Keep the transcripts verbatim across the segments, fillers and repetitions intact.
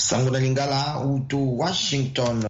Sango na Lingala uto Washington.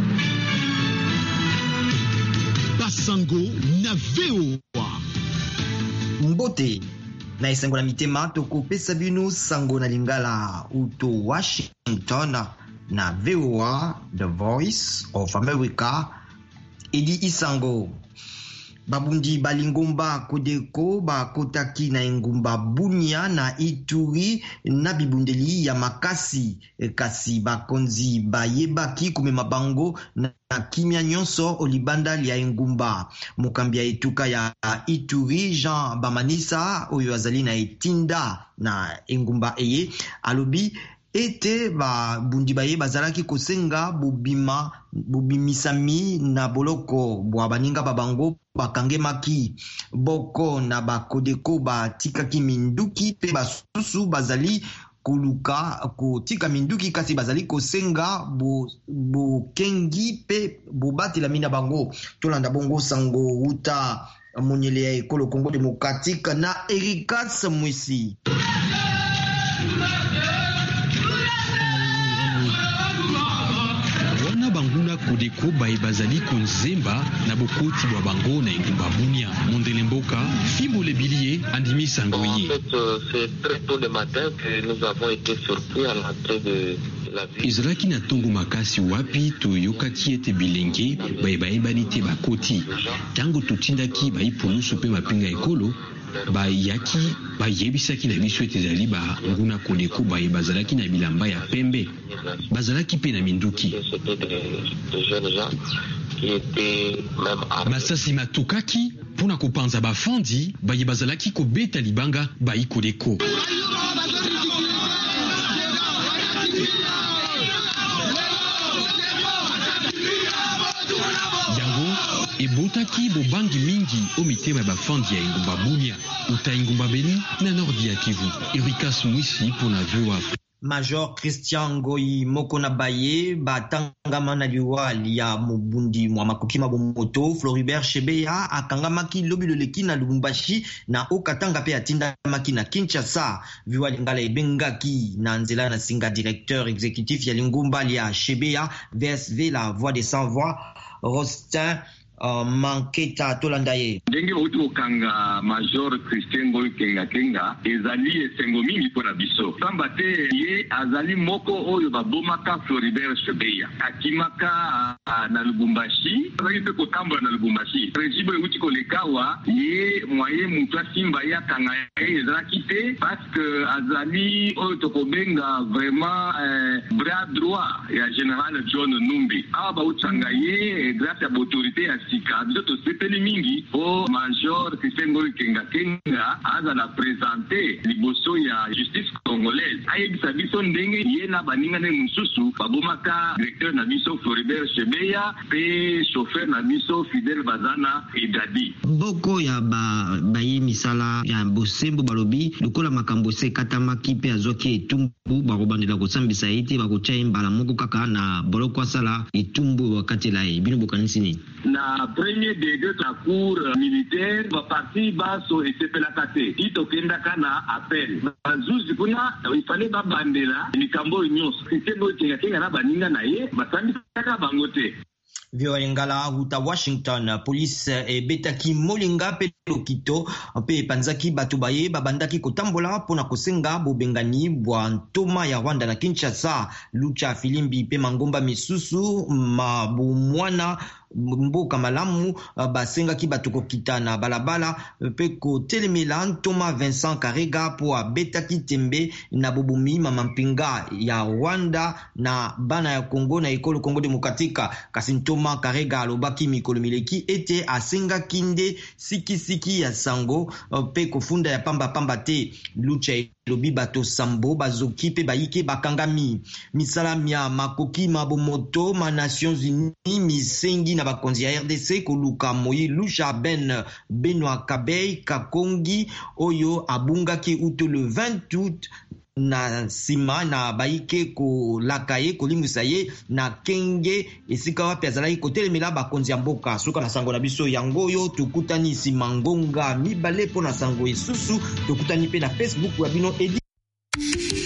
Basango na V O A. Mbote na isango na mitema toko pesa bino Sango na Lingala uto Washington na V O A, The Voice of America. Edi Isango babundi balingomba kodeko bakotaki na engumba Bunia na Ituri na bibundeli ya makasi kasi bakonzi bayebaki kumema bango na kimia nyonso olibanda ya engumba. Mukambia etuka ya Ituri Jean Bamanisa oyo azali na etinda na engumba eye alobi ete ba bundi baye bazalaki kosenga bubima bubimisami na boloko bwa baninga babango bakangemaki boko na bakodeko batikaki minduki pe basusu bazali kuluka kotika minduki kasi bazali kosenga bokengi pe bobatela mina bango. Tolanda bongo sango uta monyele ya ekolo Congo Démocratique na Erika Samwisi. Banguna kodeko baye bazali konzemba na bokoti bwa bango na engumba Bunia mondele mboka fimbo le bilier andimi sango ye. En fait, euh, c'est très tôt le matin que nous avons été surpris à l'entrée de la ville. Ezalaki na tongo makasi wapi toyokaki ete bilenge baye bayebani te bakoti tango totindaki bayi polusu pe mapinga ekolo bayaki bayebisaki na biso ete ezali banguna kodeko baye bazalaki na bilamba ya pembe bazalaki pe na minduki masasi matukaki mpona kopanza bafandi baye bazalaki kobeta libanga bayi kodeko. Ebotaki bobangi mingi o mitema ya bafandi ya engumba Bunia uta engumba Beni na nordi ya Kivu. Erika Smwisi pona V O A. Major Christian Ngoyi moko na baye batangama na liwali ya mobundi mwa makoki mabomoto Floribert Chebeya akangamaki lobi loleki na Lubumbashi na okatanga pe atindamaki na Kinshasa. Viwali ngala ebengaki na nzela na singa directeur exécutif ya lingumba ya Chebeya V S V la voix des sans voix Rostin Uh, Manketa Tolandaye. Ndenge utu kanga Major Christian Ngoyi Kenga Kenga ezali esengo mingi pona biso. Samba te ye azali moko oyo babomaka Floribert Chebeya. Akimaka uh, na Lubumbashi. Azali pe kotamba na Lubumbashi. Rejibo uti kolekawa ye mwaye mutu asimba ya kanga ye ezalaki te parce que azali oyo tokobenga vraiment euh, bras droit ya Général John Numbi. Awa ba utanga ye grâce à l'autorité ya sika biso sepeli mingi o Major Christian Ngoyi Kenga Kenga aza la présenter liboso ya justice congolaise ayebisa biso ndenge ye na baninga ne mususu babomaka directeur na biso Floribert Chebeya pe chauffeur na biso Fidel Bazana Edadi. Boko ya ba baye misala ya bosembo balobi lokola makambo se katamaki pe azoki etumbu bakobandela kosambisa ete bakotia mbala moko kaka na boloko asala etumbu wakati la bino bokanisi ni na premier degré de la cour militaire va parti baso et sepelaka te itokenda kana appel bazuzi kuna il fallait babandela likambo nyonso kitendo kinga kinga na baninga na ye basambisaka bango te. Violengala uta Washington police ebetaki molinga pe lokito pe panzaki batu baye babandaki kotambola pona kosenga bobengani bwa ntoma ya Rwanda na Kinshasa lucha filimbi pe mangomba misusu mabumwana mboka malamu basengaki bato kokitana balabala pe kotelemela ntoma Vincent Karega po abetaki tembe na bobumi mamampinga ya Rwanda na bana ya Kongo na ekolo Congo Démocratique. Kasi ntoma Karega alobaki mikolo mileki ete asenga kinde siki siki ya sango pe kofunda ya pamba pamba te lucha lobi bato sambo bazoki pe baike bakangami misala mia makoki mabomoto ma Nations Unies misengi na bakonzi ya R D C koluka Moyi Lucha Ben Benoît Kabey Kakongi oyo abungaki uto le vingt août na sima na baike ko lakaye kolimusa ye na kenge esika wapi azalaki kotelemela bakonzi ya mboka suka na sango na biso yango yo tukutani sima ngonga mibale po na sango esusu tukutani pe na Facebook ya bino edi